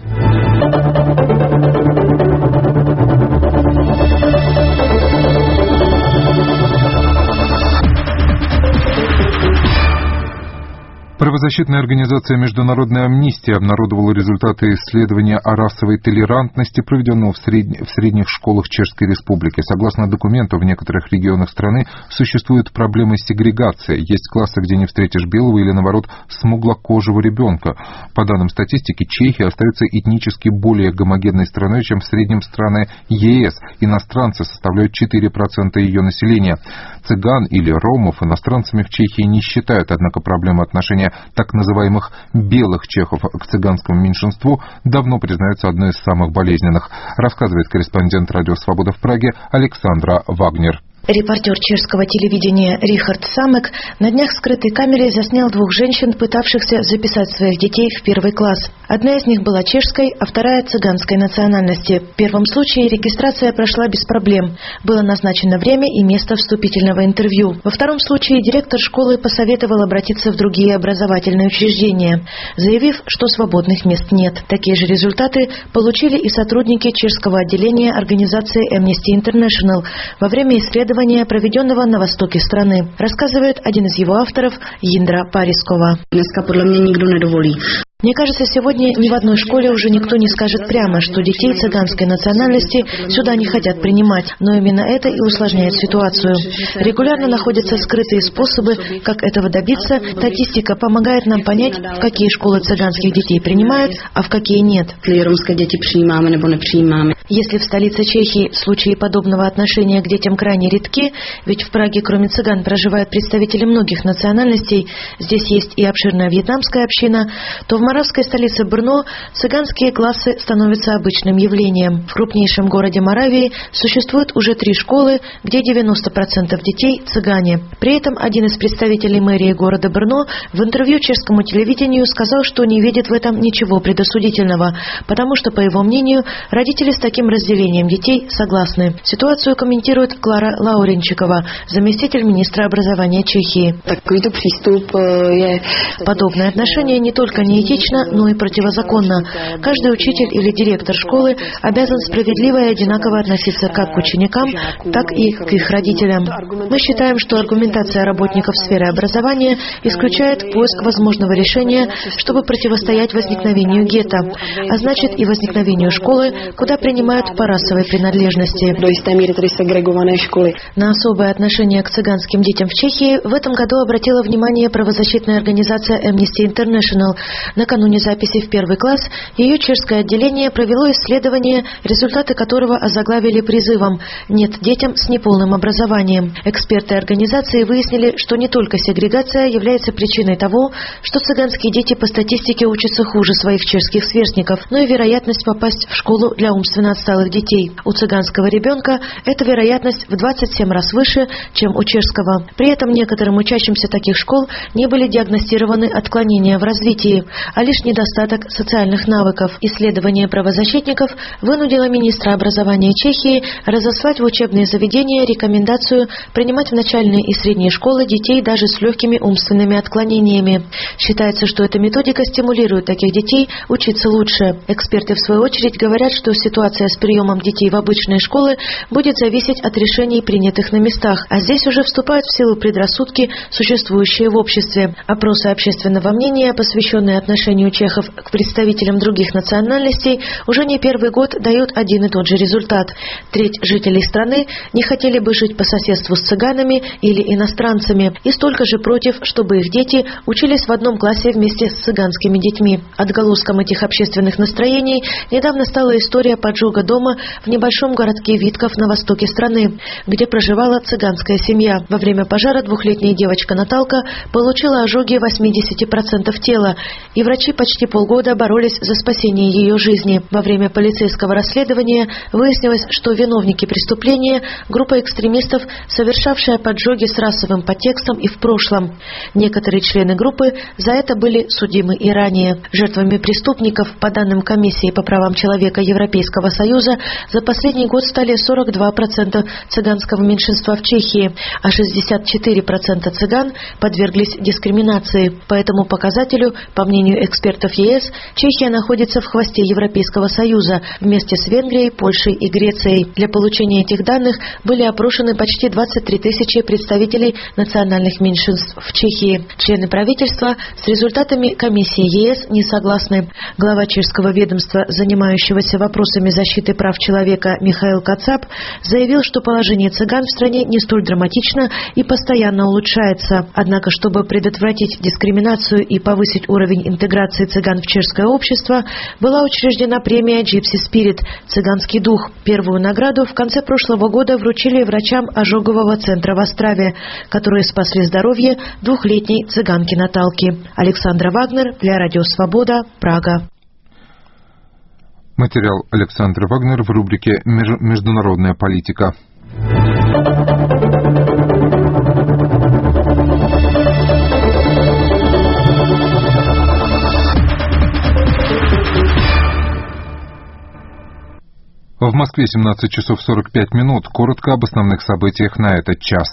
Правозащитная организация «Международная амнистия» обнародовала результаты исследования о расовой толерантности, проведенного в средних школах Чешской Республики. Согласно документу, в некоторых регионах страны существуют проблемы сегрегации. Есть классы, где не встретишь белого или, наоборот, смуглокожего ребенка. По данным статистики, Чехия остается этнически более гомогенной страной, чем в среднем страны ЕС. Иностранцы составляют 4% ее населения. Цыган или ромов иностранцами в Чехии не считают, однако проблема отношения так называемых белых чехов к цыганскому меньшинству давно признается одной из самых болезненных, рассказывает корреспондент «Радио Свобода» в Праге Александра Вагнер. Репортер чешского телевидения Рихард Самек на днях скрытой камерой заснял двух женщин, пытавшихся записать своих детей в первый класс. Одна из них была чешской, а вторая цыганской национальности. В первом случае регистрация прошла без проблем. Было назначено время и место вступительного интервью. Во втором случае директор школы посоветовал обратиться в другие образовательные учреждения, заявив, что свободных мест нет. Такие же результаты получили и сотрудники чешского отделения организации Amnesty International во время исследования исследования, проведенного на востоке страны, рассказывает один из его авторов Индра Парискова. Мне кажется, сегодня ни в одной школе уже никто не скажет прямо, что детей цыганской национальности сюда не хотят принимать, но именно это и усложняет ситуацию. Регулярно находятся скрытые способы, как этого добиться. Статистика помогает нам понять, в какие школы цыганских детей принимают, а в какие нет. Если в столице Чехии случаи подобного отношения к детям крайне редки, ведь в Праге кроме цыган проживают представители многих национальностей, здесь есть и обширная вьетнамская община, то в моравской столице Брно цыганские классы становятся обычным явлением. В крупнейшем городе Моравии существует уже 3 школы, где 90% детей цыгане. При этом один из представителей мэрии города Брно в интервью чешскому телевидению сказал, что не видит в этом ничего предосудительного, потому что, по его мнению, родители с таким разделением детей согласны. Ситуацию комментирует Клара Лауренчикова, заместитель министра образования Чехии. Подобное отношение не только неэтично, но и противозаконно. Каждый учитель или директор школы обязан справедливо и одинаково относиться как к ученикам, так и к их родителям. Мы считаем, что аргументация работников сферы образования исключает поиск возможного решения, чтобы противостоять возникновению гетто, а значит и возникновению школы, куда принимают по расовой принадлежности. На особое отношение к цыганским детям в Чехии в этом году обратила внимание правозащитная организация Amnesty International. Накануне записи в 1 класс ее чешское отделение провело исследование, результаты которого озаглавили призывом «Нет детям с неполным образованием». Эксперты организации выяснили, что не только сегрегация является причиной того, что цыганские дети по статистике учатся хуже своих чешских сверстников, но и вероятность попасть в школу для умственно отсталых детей. У цыганского ребенка эта вероятность в 27 раз выше, чем у чешского. При этом некоторым учащимся таких школ не были диагностированы отклонения в развитии, а лишь недостаток социальных навыков. Исследование правозащитников вынудило министра образования Чехии разослать в учебные заведения рекомендацию принимать в начальные и средние школы детей даже с легкими умственными отклонениями. Считается, что эта методика стимулирует таких детей учиться лучше. Эксперты, в свою очередь, говорят, что ситуация с приемом детей в обычные школы будет зависеть от решений, принятых на местах, а здесь уже вступают в силу предрассудки, существующие в обществе. Опросы общественного мнения, посвященные отношению чехов к представителям других национальностей, уже не первый год дают один и тот же результат. Треть жителей страны не хотели бы жить по соседству с цыганами или иностранцами, и столько же против, чтобы их дети учились в одном классе вместе с цыганскими детьми. Отголоском этих общественных настроений недавно стала история поджога дома в небольшом городке Витков на востоке страны, где проживала цыганская семья. Во время пожара 2-летняя девочка Наталка получила ожоги 80% тела, и врачи почти полгода боролись за спасение ее жизни. Во время полицейского расследования выяснилось, что виновники преступления – группа экстремистов, совершавшая поджоги с расовым подтекстом и в прошлом. Некоторые члены группы за это были судимы и ранее. Жертвами преступников, по данным Комиссии по правам человека Европейского Союза, за последний год стали 42% цыганского меньшинства в Чехии, а 64% цыган подверглись дискриминации. По этому показателю, по мнению экспертов ЕС, Чехия находится в хвосте Европейского Союза вместе с Венгрией, Польшей и Грецией. Для получения этих данных были опрошены почти 23 тысячи представителей национальных меньшинств в Чехии. Члены правительства с результатами комиссии ЕС не согласны. Глава чешского ведомства, занимающегося вопросами защиты прав человека Михаил Кацап, заявил, что положение цыган в стране не столь драматично и постоянно улучшается. Однако, чтобы предотвратить дискриминацию и повысить уровень интеграции цыган в чешское общество, была учреждена премия Gypsy Spirit – «Цыганский дух». Первую награду в конце прошлого года вручили врачам ожогового центра в Острове, которые спасли здоровье 2-летней цыганки Наталки. Александра Вагнер для Радио Свобода, Прага. Материал Александры Вагнер в рубрике «Международная политика». В Москве 17 часов 45 минут. Коротко об основных событиях на этот час.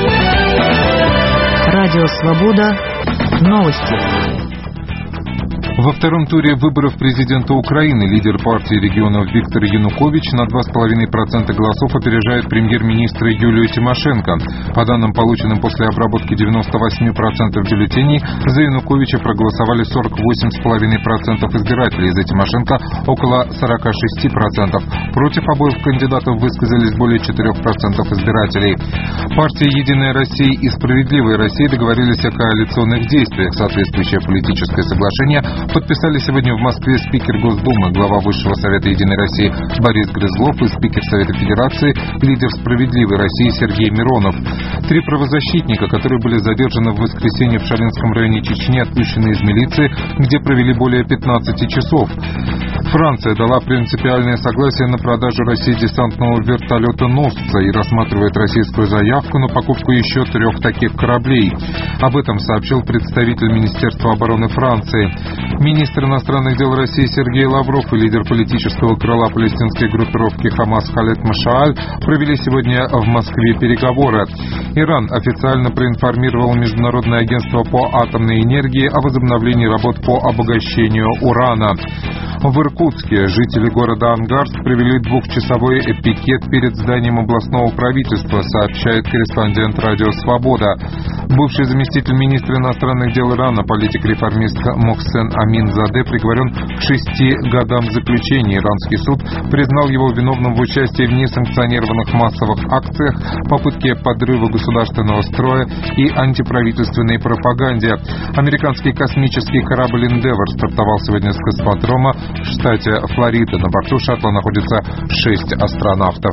Радио «Свобода». Новости. Во втором туре выборов президента Украины лидер партии регионов Виктор Янукович на 2,5% голосов опережает премьер-министра Юлию Тимошенко. По данным, полученным после обработки 98% бюллетеней, за Януковича проголосовали 48,5% избирателей, за Тимошенко около 46%. Против обоих кандидатов высказались более 4% избирателей. Партии «Единая Россия» и «Справедливая Россия» договорились о коалиционных действиях. Соответствующее политическое соглашение подписали сегодня в Москве спикер Госдумы, глава Высшего Совета «Единой России» Борис Грызлов и спикер Совета Федерации, лидер «Справедливой России» Сергей Миронов. Три правозащитника, которые были задержаны в воскресенье в Шалинском районе Чечни, отпущены из милиции, где провели более 15 часов. Франция дала принципиальное согласие на продажу России десантного вертолета «Носца» и рассматривает российскую заявку на покупку еще 3 таких кораблей. Об этом сообщил представитель Министерства обороны Франции. Министр иностранных дел России Сергей Лавров и лидер политического крыла палестинской группировки «Хамас» Халед Машааль провели сегодня в Москве переговоры. Иран официально проинформировал Международное агентство по атомной энергии о возобновлении работ по обогащению урана. В Иркутске жители города Ангарск провели 2-часовой пикет перед зданием областного правительства, сообщает корреспондент «Радио Свобода». Бывший заместитель министра иностранных дел Ирана, политик-реформист Мохсен Аминзаде, приговорен к 6 годам заключения. Иранский суд признал его виновным в участии в несанкционированных массовых акциях, попытке подрыва государственного строя и антиправительственной пропаганде. Американский космический корабль «Эндевор» стартовал сегодня с космодрома в штате Флорида. На борту шаттла находится 6 астронавтов.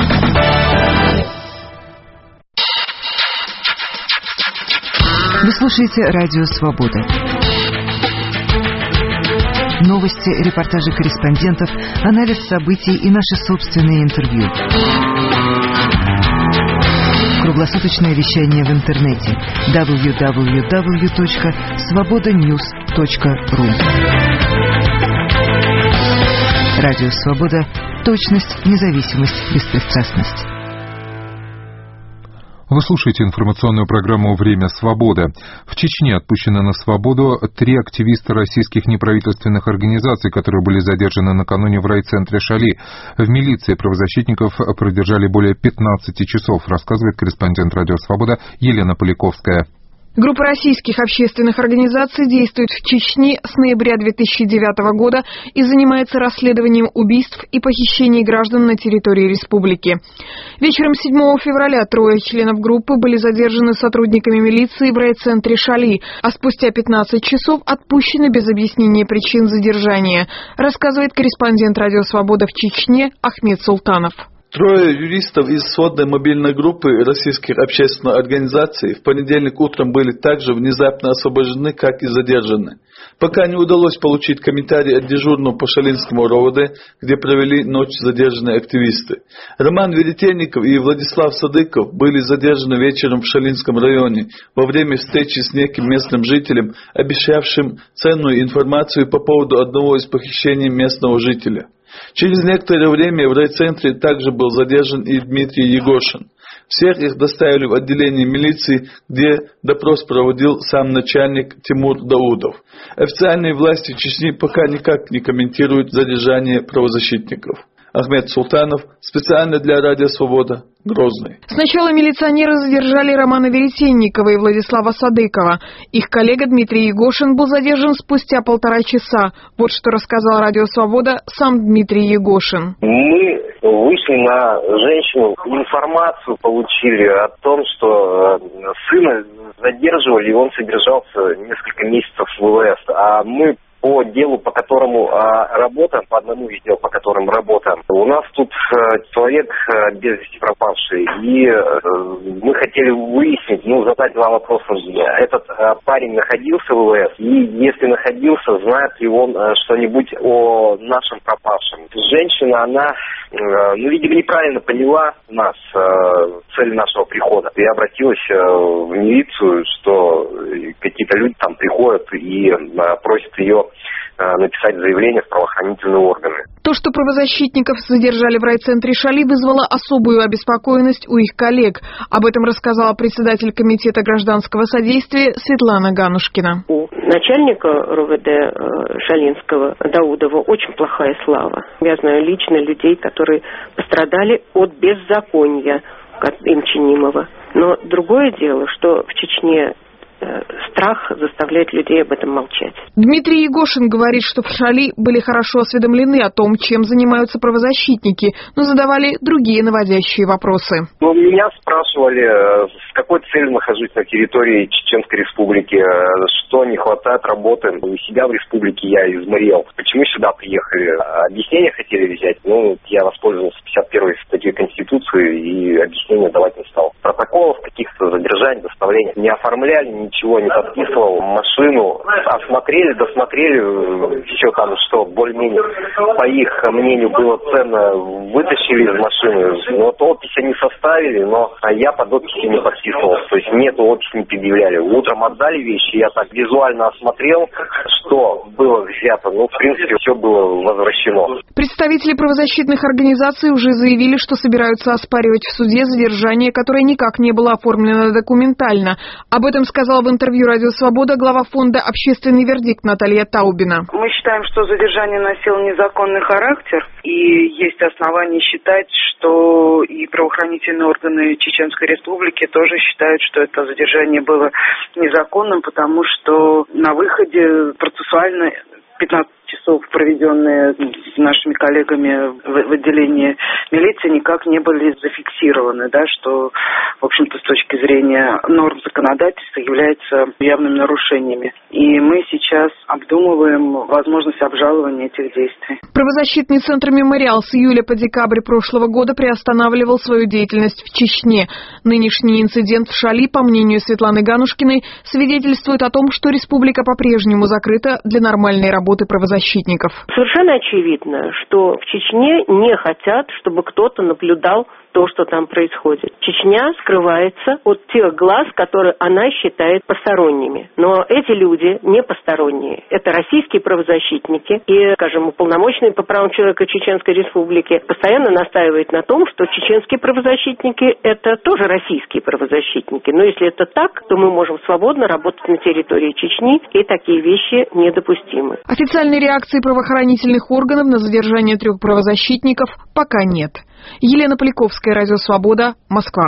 Вы слушаете «Радио Свобода». Новости, репортажи корреспондентов, анализ событий и наши собственные интервью. Круглосуточное вещание в интернете www.svobodanews.ru. Радио Свобода. Точность, независимость, беспристрастность. Вы слушаете информационную программу «Время свободы». В Чечне отпущены на свободу 3 активиста российских неправительственных организаций, которые были задержаны накануне в райцентре Шали. В милиции правозащитников продержали более 15 часов, рассказывает корреспондент «Радио Свобода» Елена Поляковская. Группа российских общественных организаций действует в Чечне с ноября 2009 года и занимается расследованием убийств и похищений граждан на территории республики. Вечером 7 февраля 3 членов группы были задержаны сотрудниками милиции в райцентре Шали, а спустя 15 часов отпущены без объяснения причин задержания, рассказывает корреспондент «Радио Свобода» в Чечне Ахмед Султанов. 3 юристов из сводной мобильной группы российских общественных организаций в понедельник утром были также внезапно освобождены, как и задержаны. Пока не удалось получить комментарий от дежурного по Шалинскому РОВД, где провели ночь задержанные активисты. Роман Веретенников и Владислав Садыков были задержаны вечером в Шалинском районе во время встречи с неким местным жителем, обещавшим ценную информацию по поводу одного из похищений местного жителя. Через некоторое время в райцентре также был задержан и Дмитрий Егошин. Всех их доставили в отделение милиции, где допрос проводил сам начальник Тимур Даудов. Официальные власти Чечни пока никак не комментируют задержание правозащитников. Ахмед Султанов, специально для Радио Свобода, Грозный. Сначала милиционеры задержали Романа Веретенникова и Владислава Садыкова. Их коллега Дмитрий Егошин был задержан спустя 1,5 часа. Вот что рассказал Радио Свобода сам Дмитрий Егошин. Мы вышли на женщину, информацию получили о том, что сына задерживали, и он содержался несколько месяцев в ВВС. А мы по делу, по которому работаем, по одному из дел, по которым работаем. У нас тут человек без вести пропавший, и мы хотели выяснить, задать 2 вопроса. Этот парень находился в ВВС, и если находился, знает ли он что-нибудь о нашем пропавшем. Женщина, она, видимо, неправильно поняла нас, цель нашего прихода, и обратилась в милицию, что какие-то люди там приходят и просят ее написать заявление в правоохранительные органы. То, что правозащитников задержали в райцентре Шали, вызвало особую обеспокоенность у их коллег. Об этом рассказала председатель комитета гражданского содействия Светлана Ганушкина. начальника РОВД Шалинского Даудова очень плохая слава. Я знаю лично людей, которые пострадали от беззакония им чинимого. Но другое дело, что в Чечне страх заставляет людей об этом молчать. Дмитрий Егошин говорит, что в Шали были хорошо осведомлены о том, чем занимаются правозащитники, но задавали другие наводящие вопросы. Меня спрашивали, с какой целью нахожусь на территории Чеченской Республики, что не хватает работы. У себя в республике я изморел. Почему сюда приехали? Объяснение хотели взять. Я воспользовался 51-й статьей Конституции и объяснения давать не стал. Протоколов каких-то задержаний, доставлений не оформляли, ничего не подписывал. Машину осмотрели, досмотрели, все там, что более-менее, по их мнению, было ценно, вытащили из машины. Опись они составили, но я под описью не подписывал. То есть мне эту опись не предъявляли. Утром отдали вещи, я так визуально осмотрел, что было взято. В принципе, все было возвращено. Представители правозащитных организаций уже заявили, что собираются оспаривать в суде задержание, которое никак не было оформлено документально. Об этом сказала в интервью «Радио Свобода» глава фонда «Общественный вердикт» Наталья Таубина. Мы считаем, что задержание носило незаконный характер, и есть основания считать, что и правоохранительные органы Чеченской Республики тоже считают, что это задержание было незаконным, потому что на выходе процессуально 15 часов, проведенные нашими коллегами в отделении милиции, никак не были зафиксированы, что, в общем-то, с точки зрения норм законодательства является явными нарушениями. И мы сейчас обдумываем возможность обжалования этих действий. Правозащитный центр «Мемориал» с июля по декабрь прошлого года приостанавливал свою деятельность в Чечне. Нынешний инцидент в Шали, по мнению Светланы Ганушкиной, свидетельствует о том, что республика по-прежнему закрыта для нормальной работы правозащитников. Совершенно очевидно, что в Чечне не хотят, чтобы кто-то наблюдал то, что там происходит. Чечня скрывается от тех глаз, которые она считает посторонними. Но эти люди не посторонние. Это российские правозащитники. И, скажем, уполномоченный по правам человека Чеченской Республики постоянно настаивает на том, что чеченские правозащитники – это тоже российские правозащитники. Но если это так, то мы можем свободно работать на территории Чечни, и такие вещи недопустимы. Официальной реакции правоохранительных органов на задержание 3 правозащитников пока нет. Елена Поляковская, Радио Свобода, Москва.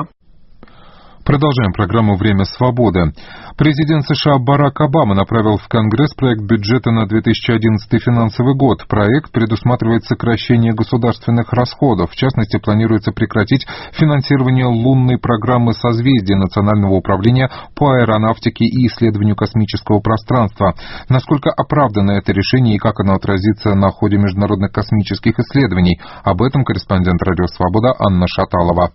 Продолжаем программу «Время свободы». Президент США Барак Обама направил в Конгресс проект бюджета на 2011 финансовый год. Проект предусматривает сокращение государственных расходов. В частности, планируется прекратить финансирование лунной программы созвездия Национального управления по аэронавтике и исследованию космического пространства. Насколько оправдано это решение и как оно отразится на ходе международных космических исследований? Об этом корреспондент «Радио Свобода» Анна Шаталова.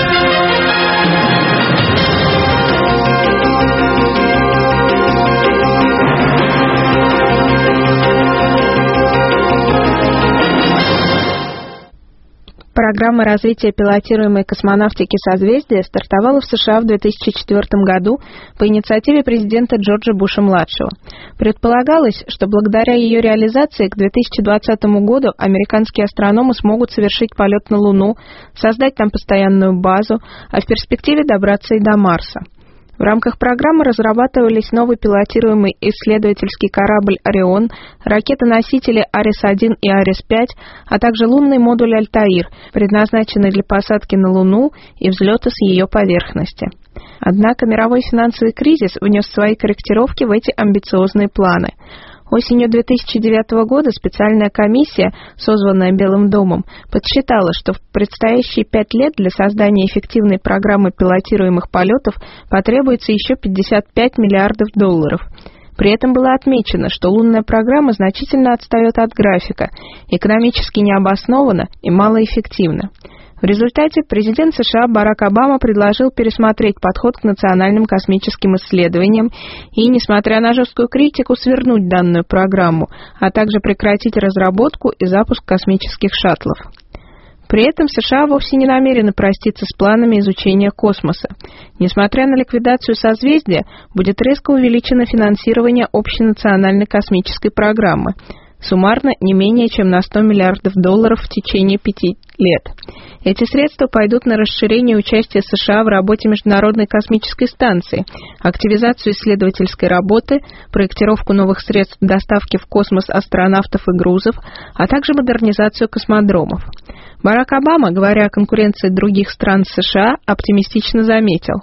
Программа развития пилотируемой космонавтики «Созвездие» стартовала в США в 2004 году по инициативе президента Джорджа Буша-младшего. Предполагалось, что благодаря ее реализации к 2020 году американские астрономы смогут совершить полет на Луну, создать там постоянную базу, а в перспективе добраться и до Марса. В рамках программы разрабатывались новый пилотируемый исследовательский корабль «Орион», ракеты-носители «Арес-1» и «Арес-5», а также лунный модуль «Альтаир», предназначенный для посадки на Луну и взлета с ее поверхности. Однако мировой финансовый кризис внес свои корректировки в эти амбициозные планы. Осенью 2009 года специальная комиссия, созванная Белым домом, подсчитала, что в предстоящие 5 лет для создания эффективной программы пилотируемых полетов потребуется еще $55 миллиардов. При этом было отмечено, что лунная программа значительно отстает от графика, экономически необоснованна и малоэффективна. В результате президент США Барак Обама предложил пересмотреть подход к национальным космическим исследованиям и, несмотря на жесткую критику, свернуть данную программу, а также прекратить разработку и запуск космических шаттлов. При этом США вовсе не намерены проститься с планами изучения космоса. Несмотря на ликвидацию созвездия, будет резко увеличено финансирование общенациональной космической программы. Суммарно не менее чем на $100 миллиардов в течение 5 лет. Эти средства пойдут на расширение участия США в работе Международной космической станции, активизацию исследовательской работы, проектировку новых средств доставки в космос астронавтов и грузов, а также модернизацию космодромов. Барак Обама, говоря о конкуренции других стран с США, оптимистично заметил: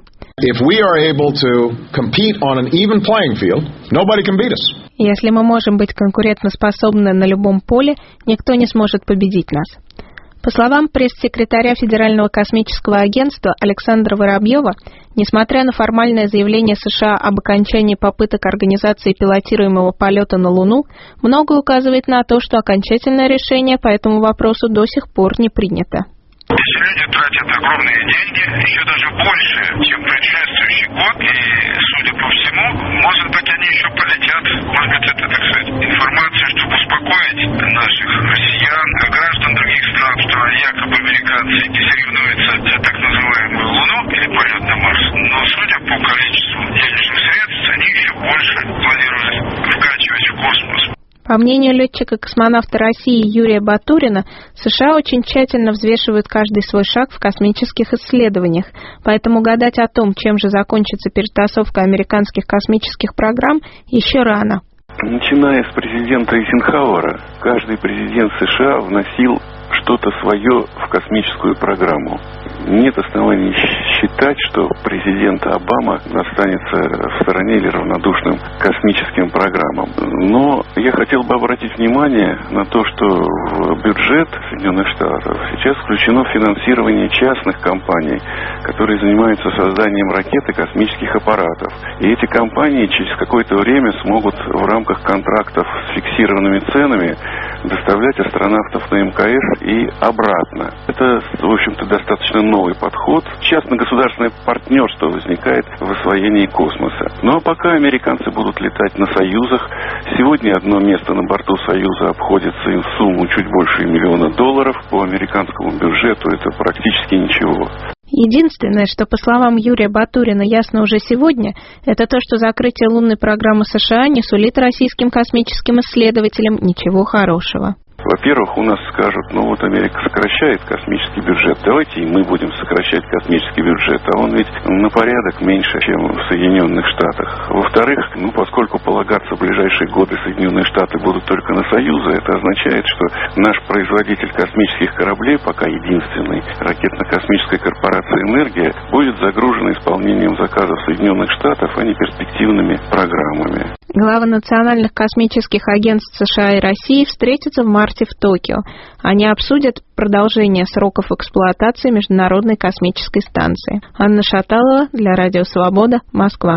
если мы можем быть конкурентоспособны на любом поле, никто не сможет победить нас. По словам пресс-секретаря Федерального космического агентства Александра Воробьева, несмотря на формальное заявление США об окончании попыток организации пилотируемого полета на Луну, многое указывает на то, что окончательное решение по этому вопросу до сих пор не принято. Эти люди тратят огромные деньги, еще даже больше, чем предшествующий год, и, судя по всему, может быть, они еще полетят. Может быть, это, так сказать, информация, чтобы успокоить наших россиян, граждан других стран, что якобы американцы не соревнуются за так называемую Луну или полет на Марс. Но, судя по количеству денежных средств, они еще больше планируют вкачивать в космос. По мнению летчика-космонавта России Юрия Батурина, США очень тщательно взвешивают каждый свой шаг в космических исследованиях, поэтому гадать о том, чем же закончится перетасовка американских космических программ, еще рано. Начиная с президента Эйзенхауэра, каждый президент США вносил что-то свое в космическую программу. Нет оснований считать, что президент Обама останется в стороне или равнодушным к космическим программам. Но я хотел бы обратить внимание на то, что в бюджет Соединенных Штатов сейчас включено финансирование частных компаний, которые занимаются созданием ракет и космических аппаратов. И эти компании через какое-то время смогут в рамках контрактов с фиксированными ценами доставлять астронавтов на МКС и обратно. Это, в общем-то, достаточно новый подход. Частно-государственное партнерство возникает в освоении космоса. Ну а пока американцы будут летать на «Союзах», сегодня одно место на борту «Союза» обходится им в сумму чуть больше $1 миллиона. По американскому бюджету это практически ничего. Единственное, что, по словам Юрия Батурина, ясно уже сегодня, это то, что закрытие лунной программы США не сулит российским космическим исследователям ничего хорошего. Во-первых, у нас скажут, Америка сокращает космический бюджет, давайте и мы будем сокращать космический бюджет, а он ведь на порядок меньше, чем в Соединенных Штатах. Во-вторых, поскольку полагаться в ближайшие годы Соединенные Штаты будут только на Союзы, это означает, что наш производитель космических кораблей, пока единственный, ракетно-космическая корпорация «Энергия», будет загружена исполнением заказов Соединенных Штатов, а не перспективными программами. Главы национальных космических агентств США и России встретятся в марте в Токио. Они обсудят продолжение сроков эксплуатации Международной космической станции. Анна Шаталова для Радио Свобода, Москва.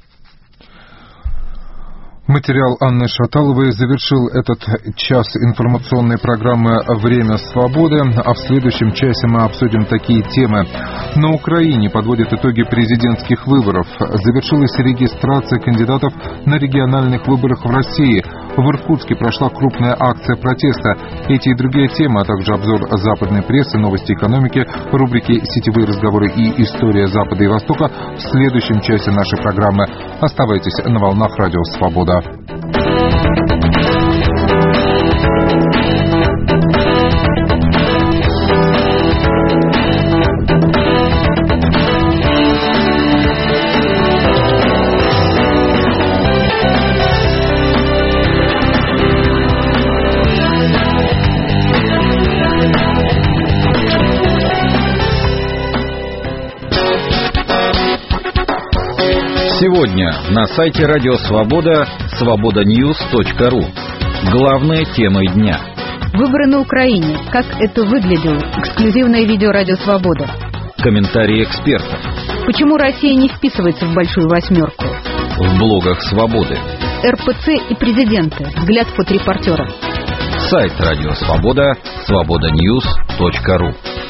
Материал Анны Шаталовой завершил этот час информационной программы «Время свободы», а в следующем часе мы обсудим такие темы. На Украине подводят итоги президентских выборов. Завершилась регистрация кандидатов на региональных выборах в России. В Иркутске прошла крупная акция протеста. Эти и другие темы, а также обзор западной прессы, новости экономики, рубрики «Сетевые разговоры» и «История Запада и Востока» в следующем часе нашей программы. Оставайтесь на волнах Радио Свобода. Сегодня на сайте Радио Свобода свободаньюс.ру. Главные темы дня. Выборы на Украине. Как это выглядело? Эксклюзивное видео Радио Свобода. Комментарии экспертов. Почему Россия не вписывается в большую восьмерку? В блогах Свободы. РПЦ и президенты. Взгляд фоторепортера. Сайт Радио Свобода свободаньюс.ру.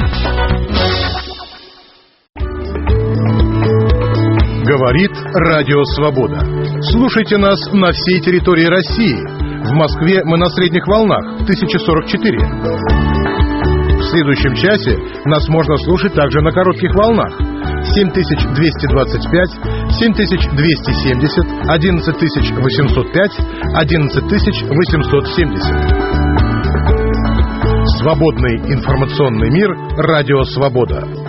Говорит Радио Свобода. Слушайте нас на всей территории России. В Москве мы на средних волнах 1044. В следующем часе нас можно слушать также на коротких волнах 7225, 7270, 11805, 11870. Свободный информационный мир. Радио «Свобода».